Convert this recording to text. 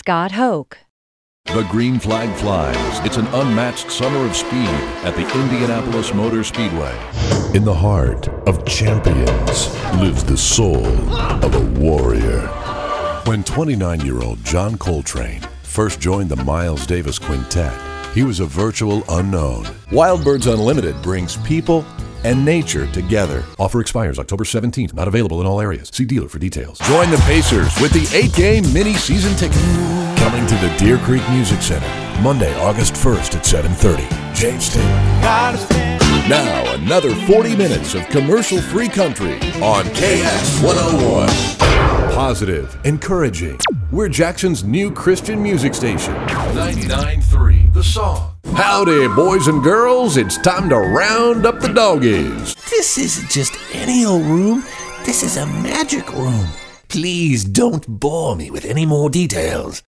Scott Hoke. The green flag flies. It's an unmatched summer of speed at the Indianapolis Motor Speedway. In the heart of champions lives the soul of a warrior. When 29-year-old John Coltrane first joined the Miles Davis Quintet, he was a virtual unknown. Wildbirds Unlimited brings people and nature together. Offer expires October 17th. Not available in all areas. See dealer for details. Join the Pacers with the 8-game mini-season ticket. Coming to the Deer Creek Music Center, Monday, August 1st at 7:30. James Taylor. Now, another 40 minutes of commercial-free country on KX101. Positive, encouraging. We're Jackson's new Christian music station. 99.3 The Song. Howdy, boys and girls. It's time to round up the doggies. This isn't just any old room. This is a magic room. Please don't bore me with any more details.